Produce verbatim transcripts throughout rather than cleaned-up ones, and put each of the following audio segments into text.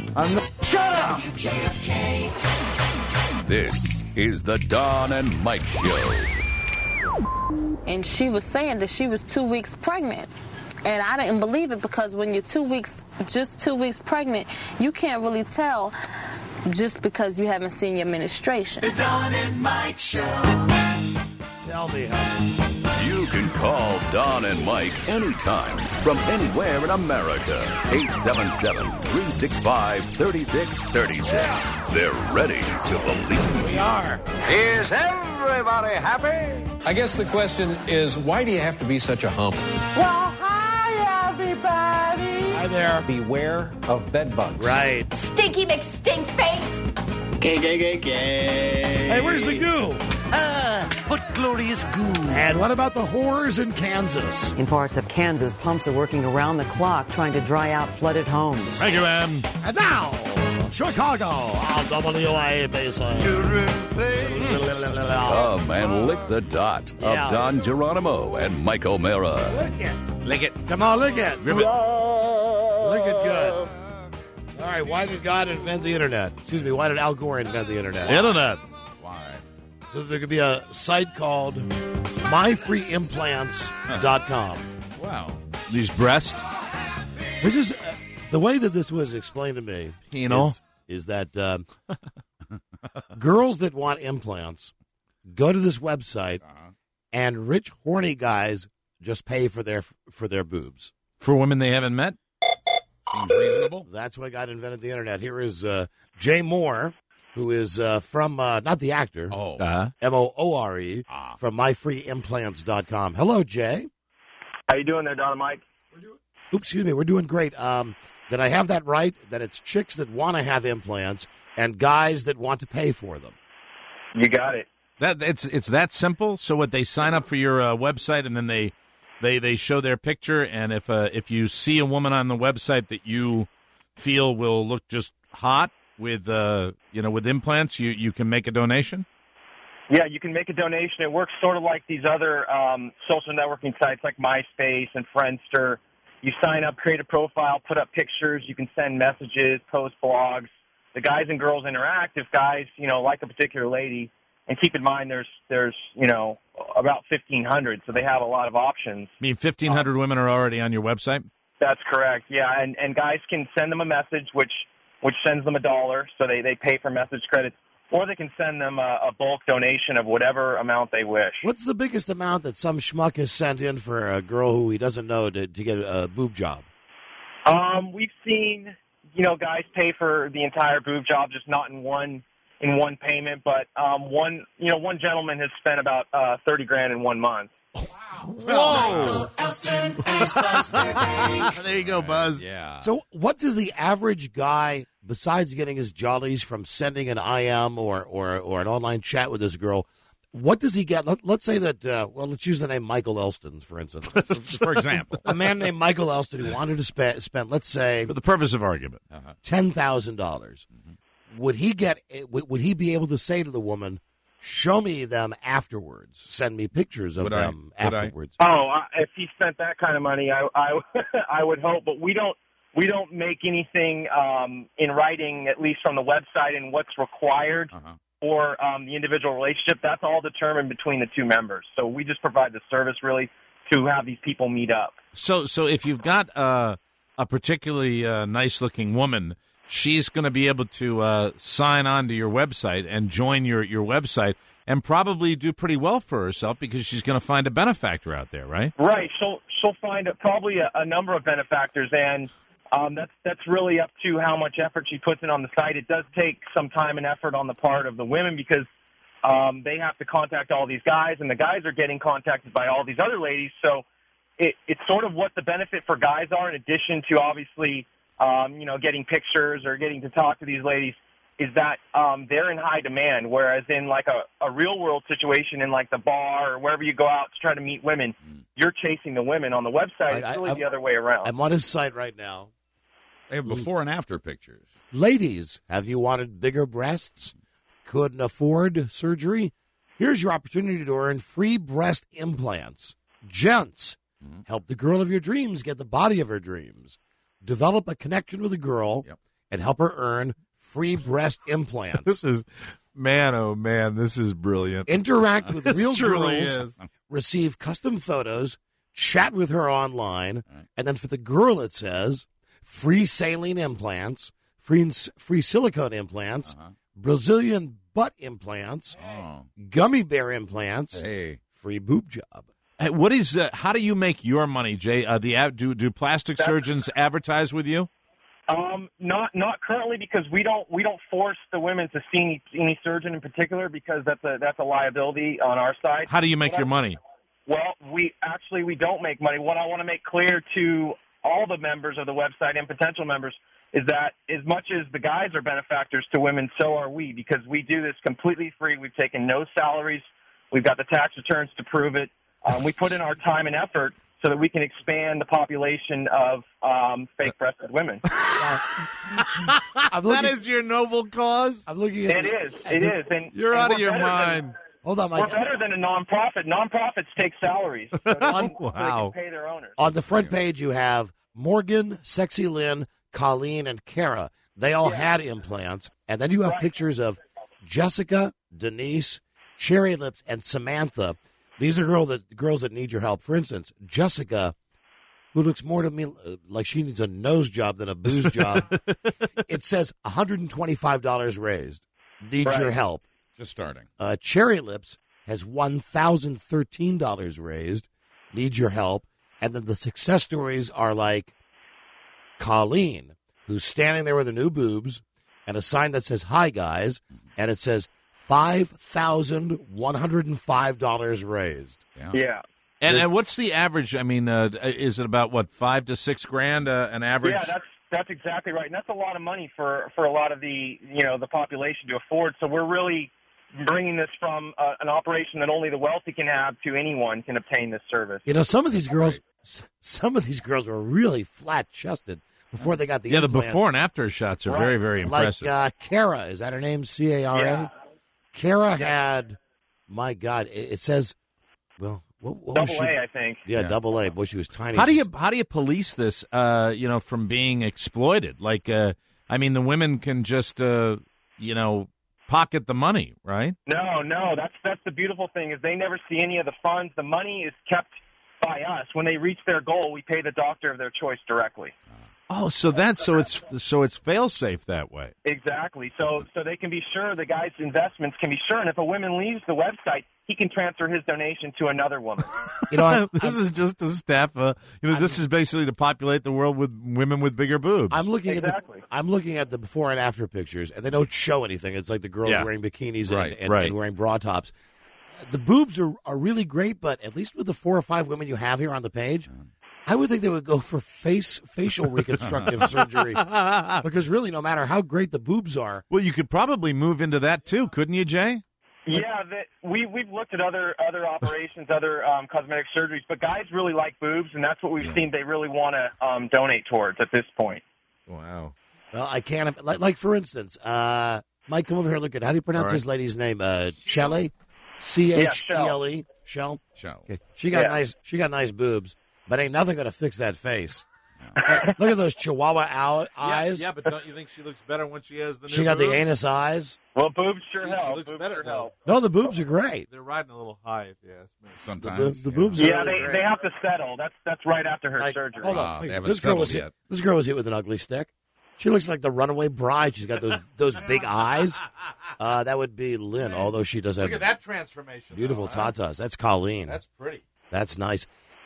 I'm not- Shut up! This is the Don and Mike Show. And she was saying that she was two weeks pregnant. And I didn't believe it because when you're two weeks, just two weeks pregnant, you can't really tell just because you haven't seen your menstruation. The Don and Mike Show. Tell me, honey. You can call Don and Mike anytime from anywhere in America. eight seven seven, three six five, three six three six. They're ready to believe. We are. Is everybody happy? I guess the question is, why do you have to be such a hump? Well, hi, everybody. Hi there. Beware of bed bugs. Right. Stinky McStink face. Gay, gay, gay, gay. Hey, where's the goo? Ah, what glorious goo. And what about the whores in Kansas? In parts of Kansas, pumps are working around the clock trying to dry out flooded homes. Thank you, ma'am. And now, Chicago, on W I A Basin. Come and lick the dot of Yeah. Don Geronimo and Mike O'Mara. Lick it. Lick it. Come on, lick it. Rip it. Lick it good. All right, why did God invent the Internet? Excuse me, why did Al Gore invent the Internet? Internet. Why? So there could be a site called my free implants dot com. Wow. These breasts. This is, uh, the way that this was explained to me You know? is, is that um, girls that want implants go to this website and rich, horny guys just pay for their for their boobs. For women they haven't met? Seems reasonable. That's why God invented the Internet. Here is uh, Jay Moore, who is uh, from, uh, not the actor, Oh. Uh-huh. M O O R E, Ah. from my free implants dot com. Hello, Jay. How you doing there, Don and Mike? Oops, excuse me, we're doing great. Um, did I have that right? That it's chicks that want to have implants and guys that want to pay for them. You got it. That it's it's that simple. So what, they sign up for your uh, website and then they they they show their picture, and if uh, if you see a woman on the website that you feel will look just hot with uh you know with implants, you you can make a donation. Yeah, you can make a donation. It works sort of like these other um, social networking sites like MySpace and Friendster. You sign up, create a profile, put up pictures. You can send messages, post blogs. The guys and girls interact. If guys, you know, like a particular lady, and keep in mind there's there's you know about fifteen hundred, so they have a lot of options. I mean, fifteen hundred women are already on your website. That's correct. Yeah, and and guys can send them a message, which which sends them a dollar, so they they pay for message credits. Or they can send them a, a bulk donation of whatever amount they wish. What's the biggest amount that some schmuck has sent in for a girl who he doesn't know to, to get a boob job? Um, we've seen, you know, guys pay for the entire boob job, just not in one in one payment. But um, one, you know, one gentleman has spent about uh, thirty grand in one month. Whoa! There you go, Buzz. Yeah. So what does the average guy, besides getting his jollies from sending an I M or, or, or an online chat with this girl, what does he get? Let, let's say that, uh, well, let's use the name Michael Elston, for instance. For example. A man named Michael Elston who wanted to spend, spend let's say, For the purpose of argument. Uh-huh. ten thousand dollars. Would he get? Would, would he be able to say to the woman, show me them afterwards. Send me pictures of Would I? them Would I? afterwards. Oh, I, if he spent that kind of money, I, I, I would hope. But we don't we don't make anything um, in writing, at least from the website, and what's required Uh-huh. for um, the individual relationship. That's all determined between the two members. So we just provide the service really to have these people meet up. So so if you've got uh, a particularly uh, nice looking woman, she's going to be able to uh, sign on to your website and join your, your website and probably do pretty well for herself because she's going to find a benefactor out there, right? Right. She'll she'll find a, probably a, a number of benefactors, and um, that's that's really up to how much effort she puts in on the site. It does take some time and effort on the part of the women because um, they have to contact all these guys, and the guys are getting contacted by all these other ladies. So it, it's sort of what the benefit for guys are, in addition to obviously um, you know getting pictures or getting to talk to these ladies. Is that um, they're in high demand, whereas in like a, a real-world situation in like the bar or wherever you go out to try to meet women, mm. you're chasing the women. On the website, Right, it's really I, the other way around. I'm on his site right now. They have before and after pictures. Ladies, have you wanted bigger breasts? Couldn't afford surgery? Here's your opportunity to earn free breast implants. Gents, mm-hmm. help the girl of your dreams get the body of her dreams. Develop a connection with a girl. Yep. and help her earn free breast implants. This is, man, oh man, this is brilliant. Interact with real truly girls, is. receive custom photos, chat with her online, and then for the girl it says free saline implants, free free silicone implants, Uh-huh. Brazilian butt implants, Oh. gummy bear implants, Hey. free boob job. Hey, what is? Uh, how do you make your money, Jay? Uh, the ad- do do plastic surgeons advertise with you? Um, not not currently because we don't we don't force the women to see any, any surgeon in particular because that's a that's a liability on our side. How do you make your money? Well, we actually we don't make money. What I want to make clear to all the members of the website and potential members is that as much as the guys are benefactors to women, so are we because we do this completely free. We've taken no salaries. We've got the tax returns to prove it. Um, we put in our time and effort so that we can expand the population of um, fake-breasted women. I'm That looking, is your noble cause. I'm looking at It the- is. It is. And You're and out of we're your better than- mind. Hold on, We're Mike. better than a nonprofit. Nonprofits take salaries. So they can, so they Wow. can pay their owners. On the front page, you have Morgan, Sexy Lynn, Colleen, and Kara. They all had implants. And then you have Right. pictures of Jessica, Denise, Cherry Lips, and Samantha. These are girl that, girls that need your help. For instance, Jessica, who looks more to me uh, like she needs a nose job than a booze job. It says one hundred twenty-five dollars raised. Needs Right. your help. Just starting. Uh, Cherry Lips has one thousand thirteen dollars raised. Needs your help. And then the success stories are like Colleen, who's standing there with her new boobs and a sign that says, "Hi, guys." And it says five thousand one hundred five dollars raised. Yeah. Yeah. And, and what's the average? I mean, uh, is it about what five to six grand uh, an average? Yeah, that's that's exactly right, and that's a lot of money for for a lot of the you know the population to afford. So we're really bringing this from uh, an operation that only the wealthy can have to anyone can obtain this service. You know, some of these girls, s- some of these girls were really flat chested before they got the yeah, the implants. before and after shots are very, very impressive. Like uh, Kara, is that her name? C A R A. Yeah. Kara had, my God, it, it says, well, what, what was Double she? A, I think. Yeah, Yeah. double A. Boy, she was tiny. How do you how do you police this? Uh, you know, from being exploited. Like, uh, I mean, the women can just, uh, you know, pocket the money, right? No, no, that's that's the beautiful thing is they never see any of the funds. The money is kept by us. When they reach their goal, we pay the doctor of their choice directly. Oh, so that's so it's so it's fail safe that way. Exactly. So so they can be sure the guy's investments can be sure, and if a woman leaves the website, he can transfer his donation to another woman. You know, I, this is just to staff. Uh, you know, this is basically to populate the world with women with bigger boobs. I'm looking Exactly. at the I'm looking at the before and after pictures, and they don't show anything. It's like the girls Yeah. wearing bikinis Right, and, and, right. and wearing bra tops. The boobs are, are really great, but at least with the four or five women you have here on the page, I would think they would go for face facial reconstructive surgery because really, no matter how great the boobs are, Well, you could probably move into that too, couldn't you, Jay? Yeah, that we we've looked at other other operations, other um, cosmetic surgeries, but guys really like boobs, and that's what we've seen. They really want to um, donate towards at this point. Wow. well, I can't. Like, like for instance, uh, Mike, come over here. Look at how do you pronounce All right. this lady's name? Uh, Shelley, C H E L E, Shell. Shell. Okay. She got Yeah. nice. She got nice boobs, but ain't nothing going to fix that face. Uh, look at those Chihuahua ow- eyes. Yeah, but don't you think she looks better when she has the new She got the boobs? anus eyes. Well, boobs sure She- she help. looks Boobs better sure though. help. No, the boobs are great. They're riding a little high, if you ask me. The, Sometimes. the yeah. boobs are Yeah, really they great. they have to settle. That's that's right after her Like, surgery. hold on. Ah, they Wait, haven't this girl was settled hit. yet. This girl was hit with an ugly stick. She looks like the runaway bride. She's got those those big eyes. Uh, that would be Lynn, although she does have Look at that transformation. beautiful though, huh? tatas. That's Colleen. That's pretty. That's nice.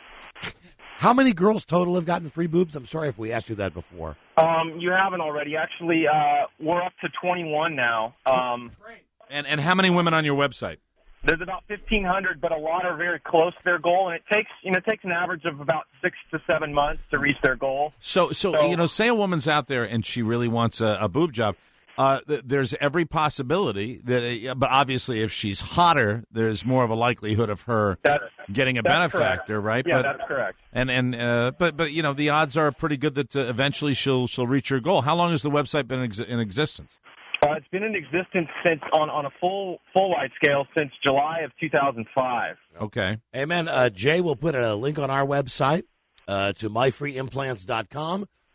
How many girls total have gotten free boobs? I'm sorry if we asked you that before. Um, you haven't already. Actually, uh, we're up to twenty-one now. Um, And and how many women on your website? there's about fifteen hundred, but a lot are very close to their goal, and it takes you know it takes an average of about six to seven months to reach their goal. So, so, So- you know, say a woman's out there and she really wants a, a boob job. Uh, th- there's every possibility that, uh, but obviously, if she's hotter, there's more of a likelihood of her That's getting a that's benefactor, correct. right? Yeah, but, that's correct. And and uh, but but you know, the odds are pretty good that uh, eventually she'll she'll reach her goal. How long has the website been ex- in existence? Uh, it's been in existence since on, on a full full wide scale since July of two thousand five. Okay. Amen. Uh, Jay will put a link on our website uh, to my free implants dot com.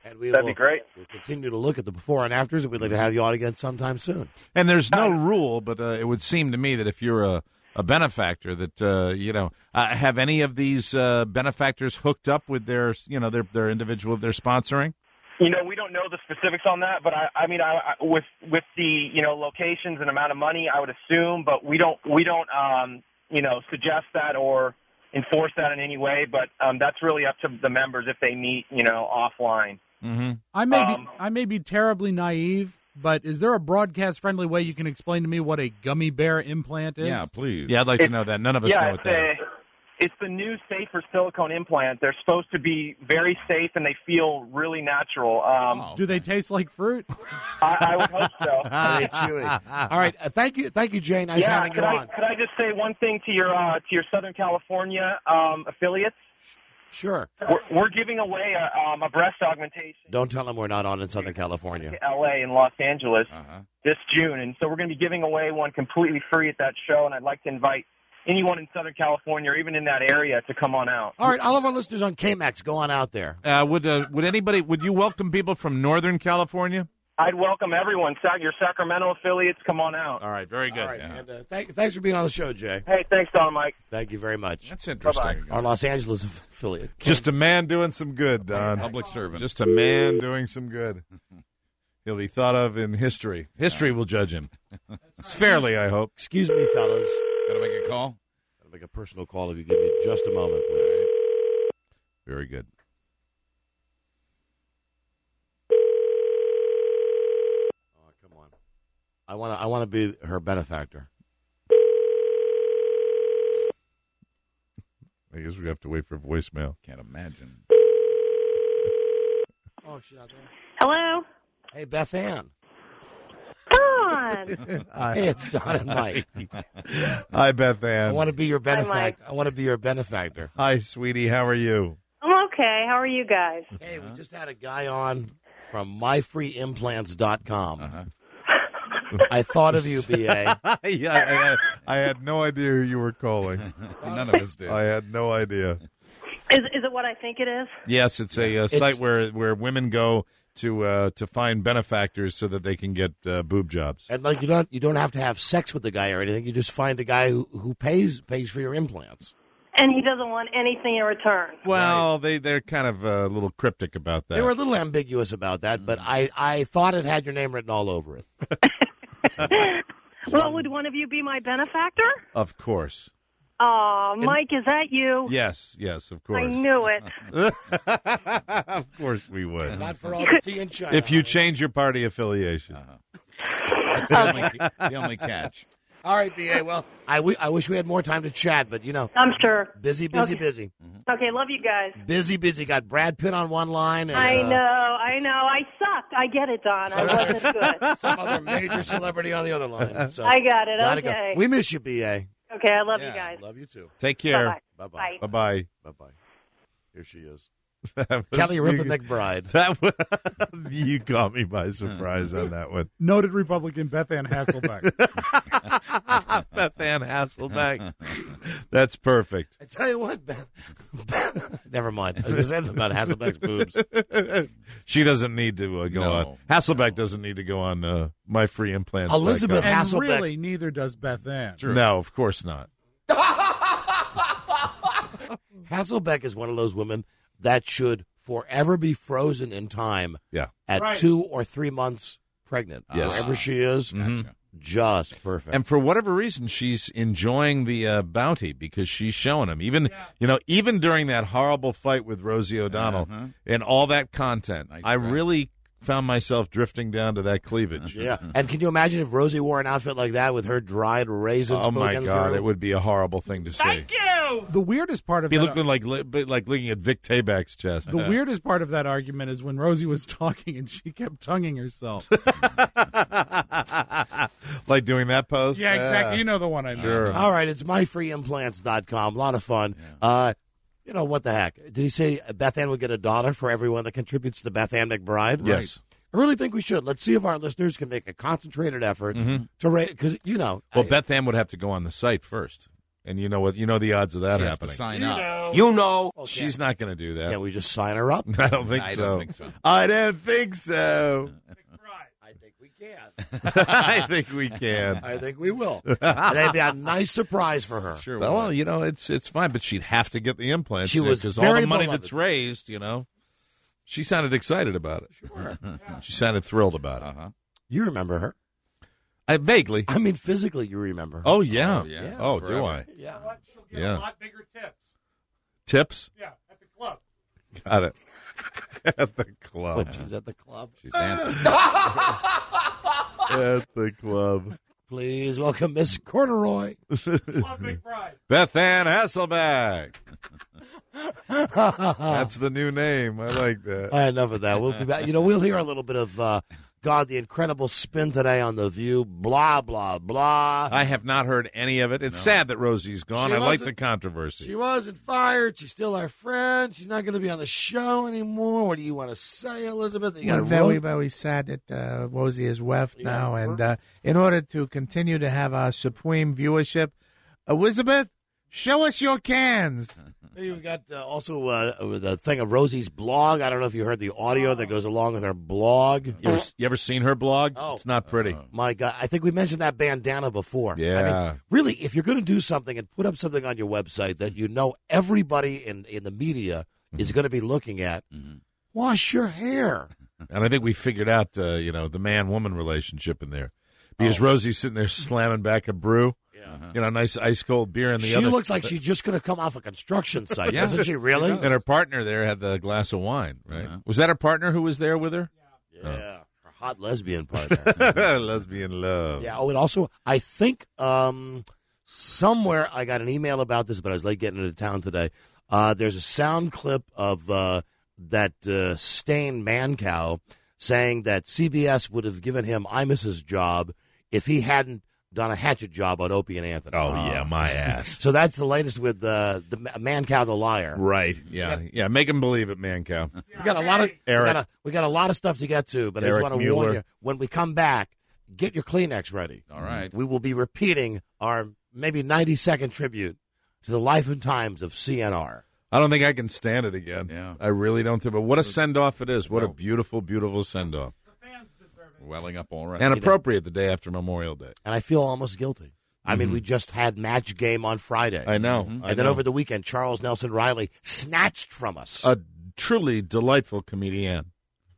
And we That'd will, be great. We'll continue to look at the before and afters, and we'd like to have you on again sometime soon. And there's no rule, but uh, it would seem to me that if you're a, a benefactor, that uh, you know, uh, have any of these uh, benefactors hooked up with their, you know, their their individual they're sponsoring? You know, we don't know the specifics on that, but I, I mean, I, I, with with the you know locations and amount of money, I would assume, but we don't we don't um, you know suggest that or enforce that in any way. But um, that's really up to the members if they meet, you know, offline. Mm-hmm. I may Um, be I may be terribly naive, but is there a broadcast friendly way you can explain to me what a gummy bear implant is? Yeah, please. Yeah, I'd like to It's- know that. None of us yeah, know what it's that a, is. It's the new safer silicone implant. They're supposed to be very safe and they feel really natural. Um, Oh. Do they taste like fruit? I, I would hope so. Very chewy. All right. Uh, thank you. Thank you, Jay. Nice yeah, having you could I on. could I just say one thing to your uh, to your Southern California um, affiliates? Sure. We're, we're giving away a, um, a breast augmentation Don't tell them we're not on in Southern California. to L A and Los Angeles Uh-huh. this June, and so we're going to be giving away one completely free at that show. And I'd like to invite anyone in Southern California or even in that area to come on out. All right. All of our listeners on K MAX, go on out there. Uh, would uh, would anybody would you welcome people from Northern California? I'd welcome everyone. Sa- Your Sacramento affiliates, come on out. All right, very good. All right. And, uh, thank, thanks for being on the show, Jay. Hey, thanks, Don and Mike. Thank you very much. That's interesting. Our Los Angeles affiliate. Just a man doing some good, Don. Public servant. Just a man doing some good. He'll be thought of in history. History will judge him. Fairly, I hope. Excuse me, fellas. Gotta make a call. I'll make a personal call if you give me just a moment, please. Very good. Oh, come on. I want to. I want to be her benefactor. I guess we have to wait for voicemail. Can't imagine. Oh, she's out there. Hello? Hey, Beth Ann. Don. Hey, it's Don and Mike. Hi, Beth I Ann. want to be your Mike. benefactor. I want to be your benefactor. Hi, sweetie. How are you? I'm okay. How are you guys? Hey, we just had a guy on from my free implants dot com. Uh-huh. I thought of you, B A. yeah, I, I had no idea who you were calling. None of us did. I had no idea. Is is it what I think it is? Yes, it's a, uh It's- site where where women go to uh, to find benefactors so that they can get uh, boob jobs. And like you don't you don't have to have sex with the guy or anything. You just find a guy who, who pays pays for your implants. And he doesn't want anything in return. Well, they they're kind of uh, a little cryptic about that. They were a little ambiguous about that, but I, I thought it had your name written all over it. Well, would one of you be my benefactor? Of course. Oh, Mike, is that you? Yes, yes, of course. I knew it. Of course we would. Not for all the tea and China. If you change your party affiliation. That's the only, the only catch. All right, B A. Well, I, w- I wish we had more time to chat, but, you know, I'm sure. busy, busy, Okay. busy. Okay, love you guys. Busy, busy. Got Brad Pitt on one line. And, I uh, know, I know. I sucked. I get it, Don. I wasn't good. some other major celebrity on the other line. So, I got it. gotta Okay. Go. We miss you, B A. Okay, I love Yeah, you guys. Love you, too. Take care. Bye-bye. Bye. Bye bye. Bye-bye. Here she is. That was- Kelly Ripa McBride. That was, you caught me by surprise on that one. Noted Republican Beth Ann Hasselbeck. Beth Ann Hasselbeck. That's perfect. I tell you what, Beth. Beth never mind. I was going to say something about Hasselbeck's boobs. She doesn't need to uh, go No. on. Hasselbeck doesn't need to go on uh, my free implants. Elizabeth dot com. And Hasselbeck. really, neither does Beth Ann. No, of course not. Hasselbeck is one of those women that should forever be frozen in time Yeah. at Right. two or three months pregnant. Yes. Wherever she is, Gotcha. just perfect. And for whatever reason, she's enjoying the uh, bounty because she's showing him. Even you know, even during that horrible fight with Rosie O'Donnell Uh-huh. and all that content, Nice I try. really found myself drifting down to that cleavage. yeah. And can you imagine if Rosie wore an outfit like that with her dried raisins Oh my poking God, through? it would be a horrible thing to see. The weirdest part of Be that, looking like li- be like looking at Vic Tayback's chest. the weirdest part of that argument is when Rosie was talking and she kept tonguing herself. Like doing that pose. Yeah, exactly. You know the one I mean. Sure. All right, it's my free implants dot com. A lot of fun. Uh, you know, what the heck? Did he say Beth Ann would get a dollar for everyone that contributes to Beth Ann McBride? Yes. I really think we should. Let's see if our listeners can make a concentrated effort Mhm. to raise, because, you know. Well, I- Beth Ann would have to go on the site first. And you know what? You know the odds of that She has to happening. sign You up. know. You know. Okay. She's not going to do that. Can't we just sign her up? I don't think I so. don't think so. I don't think so. I think we can. I think we can. I think we will. That'd be a nice surprise for her. Sure. Well, will. you know, it's it's fine, but she'd have to get the implants. She was because all very the money beloved. that's raised, you know. She sounded excited about it. Sure. She sounded thrilled about it. Uh-huh. You remember her? I vaguely. I mean, physically, you remember her. Oh yeah. Oh, yeah. Oh, do Forever. I? Yeah. She'll get Yeah. a lot bigger tips. Tips? Yeah, at the club. Got it. At the club. When she's at the club. She's dancing. At the club. Please welcome Miss Corduroy. Club Big Pride. Beth Ann Hasselback. That's the new name. I like that. All right, enough of that. We'll be back. You know, we'll hear a little bit of uh, God, the incredible spin today on The View. Blah, blah, blah. I have not heard any of it. It's sad that Rosie's gone. She I like wasn't- the controversy. She wasn't fired. She's still our friend. She's not going to be on the show anymore. What do you want to say, Elizabeth? You We're got very, Rose- very sad that uh, Rosie is left Yeah, now. we're- And uh, in order to continue to have our supreme viewership, Elizabeth, show us your cans. Hey, we got uh, also uh, the thing of Rosie's blog. I don't know if you heard the audio that goes along with her blog. You ever, you ever seen her blog? Oh. It's not pretty. My God, I think we mentioned that bandana before. Yeah. I mean, really, if you're going to do something and put up something on your website that you know everybody in, in the media is going to be looking at, wash your hair. And I think we figured out, uh, you know, the man-woman relationship in there. Because Oh. Rosie's sitting there slamming back a brew. Yeah. You know, nice ice-cold beer in the She other. looks like she's just going to come off a construction site, Yeah. doesn't she really? And her partner there had the glass of wine, right? Uh-huh. Was that her partner who was there with her? Yeah, her hot lesbian partner. Lesbian love. Yeah. Oh, and also, I think um, somewhere I got an email about this, but I was late getting into town today. Uh, there's a sound clip of uh, that uh, Stain Mancow saying that C B S would have given him Imus's job if he hadn't done a hatchet job on Opie and Anthony. Oh, yeah, my ass. So that's the latest with uh, the Mancow the liar. Right. Yeah. Yeah. Make him believe it, man cow. We got a lot of we Eric. got a, we got a lot of stuff to get to, but I Eric just want to Mueller. warn you: when we come back, get your Kleenex ready. All right. We will be repeating our maybe ninety second tribute to the life and times of C N R. I don't think I can stand it again. Yeah. I really don't think. But what a send off it is. What a beautiful, beautiful send off. Welling up all right. And appropriate the day after Memorial Day. And I feel almost guilty. I mean, we just had match game on Friday. I know. And I then know. over the weekend, Charles Nelson Riley snatched from us. A truly delightful comedian.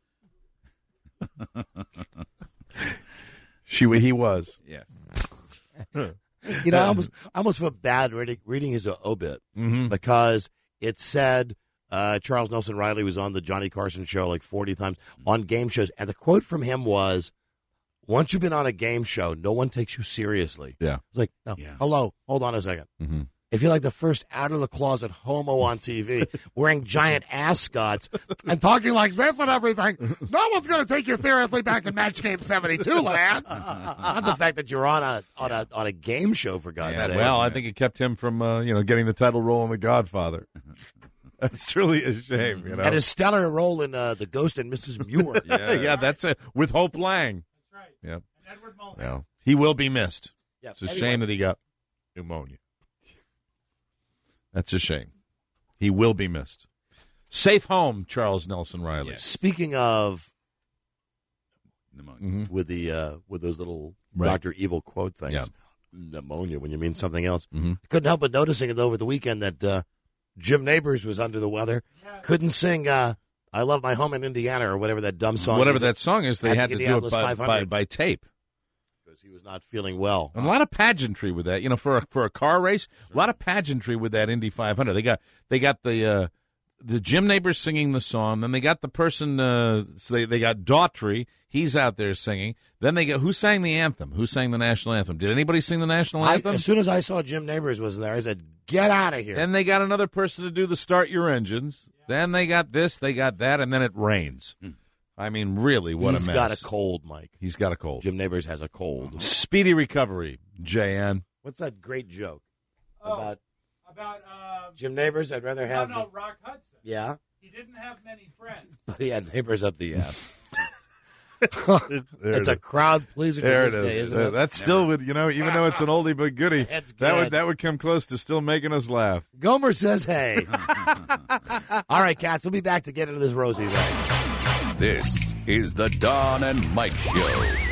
she, he was. Yes. You know, I almost, I almost felt bad reading, reading his obit Mhm. because it said uh, Charles Nelson Riley was on the Johnny Carson show like forty times on game shows. And the quote from him was, once you've been on a game show, no one takes you seriously. Yeah. It's like, no, hello, hold on a second. Mm-hmm. If you're like the first out-of-the-closet homo on T V, wearing giant ascots and talking like this and everything, no one's going to take you seriously back in Match Game seventy-two, lad. Not the fact that you're on a on a on a game show, for God's Yeah, sake. well, I think it kept him from, uh, you know, getting the title role in The Godfather. That's truly a shame, you know. And his stellar role in uh, The Ghost and Missus Muir. yeah. yeah, that's it. With Hope Lang. That's right. Yep. And Edward Mullen. Yeah. He will be missed. Yep. It's a Anyway. shame that he got pneumonia. That's a shame. He will be missed. Safe home, Charles Nelson Riley. Speaking of Mhm. with the uh, with those little Right. Doctor Evil quote things, Yeah. pneumonia when you mean something else. Mm-hmm. Couldn't help but noticing it over the weekend that uh, Jim Neighbors was under the weather. Couldn't sing uh, "I Love My Home in Indiana" or whatever that dumb song. Whatever is that song is, they at had the to do it Indianapolis by, five by, hundred by tape. because he was not feeling well. And a lot of pageantry with that, you know, for a, for a car race. A lot of pageantry with that Indy five hundred. They got they got the uh, the Jim Neighbors singing the song. Then they got the person. Uh, so they they got Daughtry. He's out there singing. Then they got who sang the anthem? Who sang the national anthem? Did anybody sing the national I, anthem? as soon as I saw Jim Neighbors was there, I said, "Get out of here!" Then they got another person to do the start your engines. Then they got this, they got that, and then it rains. I mean, really, what He's a mess. got a cold, Mike. He's got a cold. Jim Neighbors has a cold. Speedy recovery, J N. What's that great joke Oh, about about um, Jim Neighbors? I'd rather no, have. no, Rock Hudson. Yeah, He didn't have many friends. but he had neighbors up the ass. It's a crowd pleaser to There this it is. day, isn't Uh, it? That's still would you know, even though it's an oldie but goodie, That's that good. would that would come close to still making us laugh. Gomer says, "Hey." All right, cats. We'll be back to get into this Rosie thing. This is the Don and Mike Show.